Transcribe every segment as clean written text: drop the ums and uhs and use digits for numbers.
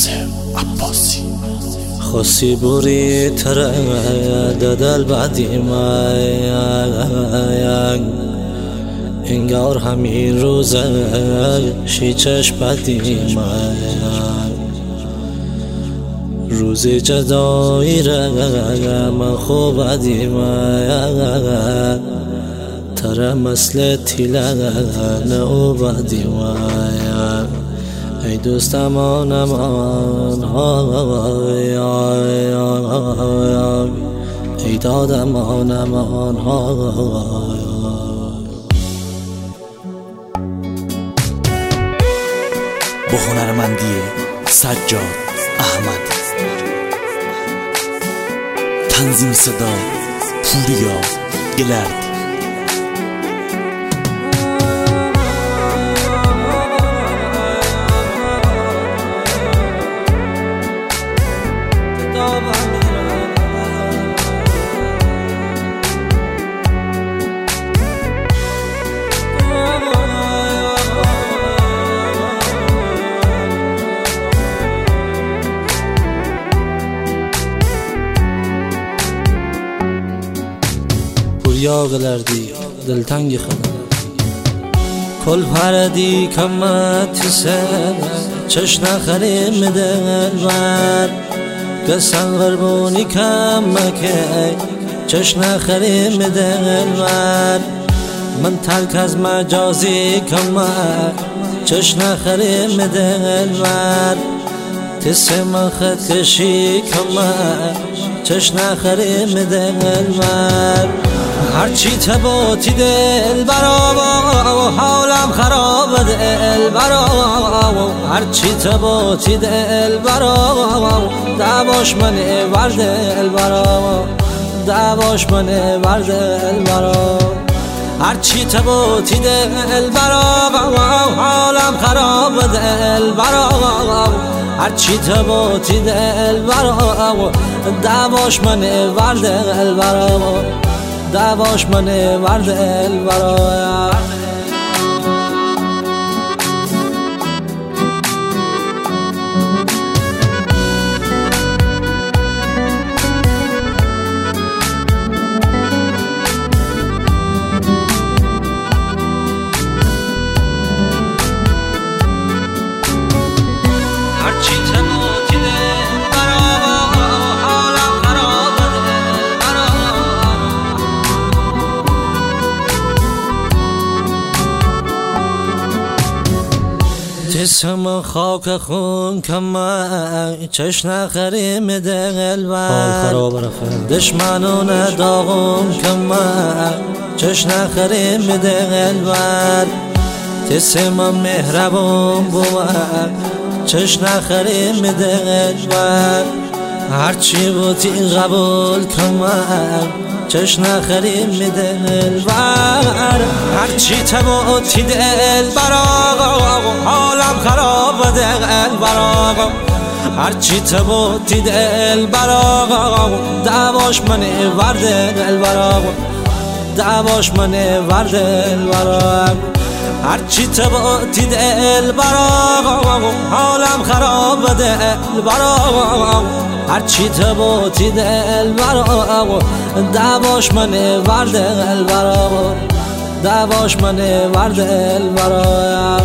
قاسم عباسی خواستی بوری تره دل بعدی من انگار همین روزه شیچش بدی من روزی جدایی را من خوب بدی من تره مثل تیله نو بدی من ای دوست امان امان ای داد امان امان با هنرمندی سجاد احمد، تنظیم صدا پوریا گلردی. پوریا گلردی دلتنگی خدا کل پردی کمت سر چش نخریم دلبر قسم غربونی کمکه چش نخریم دلبر من ترک از مجازی کمک چش نخریم دلبر تسم خط کشی کمک چش نخریم دلبر هرچی تباتی دل برا حالم خراب دل برا هرچی تباتی دل برا دعواش منه ور دل برا دعواش منه ور دل برا هرچی تباتی دل برا حالم خراب دل برا هرچی تباتی دل برا دعواش منه ور دل برا دعواش منه ور دل برا جسم خاک خون کمک چش نخریم دلبر دشمنون داغون کمک چش نخریم دلبر جسم مهربون بود چش نخریم دلبر هرچی بودی قبول کمک چش نخریم دلبر هرچی تباتی دل برا حالم خراب دل برا هرچی تباتی دل برا دعواش منه ور دل برا دعواش منه ور دل برا هرچی تباتی دل برا حالم خراب دل برا هرچی تباتی دل برا دعواش منه ور دل برا دعواش منه ور دل برا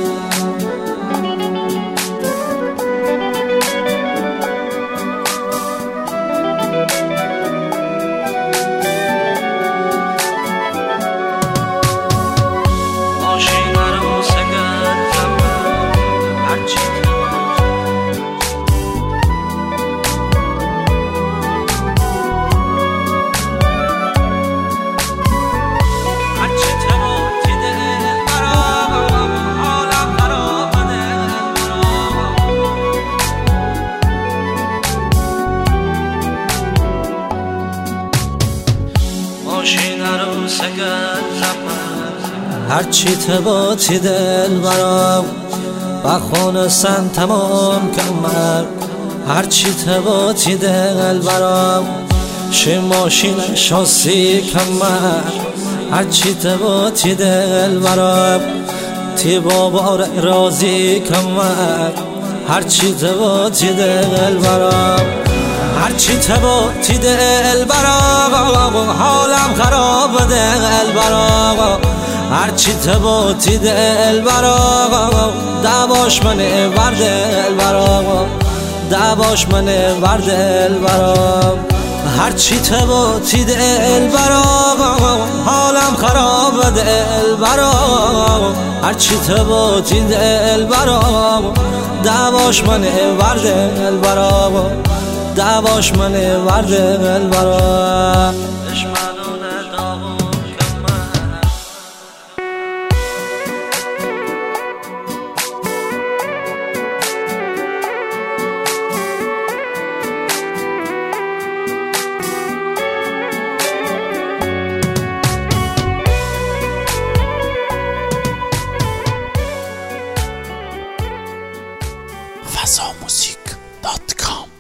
هرچی تباتی دل برام بخونستن تمام کمر هرچی تباتی دل برام ماشین شاسی کمر هرچی تباتی دل برام تی بابا راضی کمر هرچی تباتی دل برام، هرچی تباتی دل برام، حالم خراب دل برام، هرچی تباتی دل برام، دعواش منه ور دل برام، دعواش منه ور دل برام، هرچی تباتی دل برام، حالم خراب دل برام، هرچی تباتی دل برام، دعواش منه ور دل برام، دعواش منه ور دل برام. fazamusic.com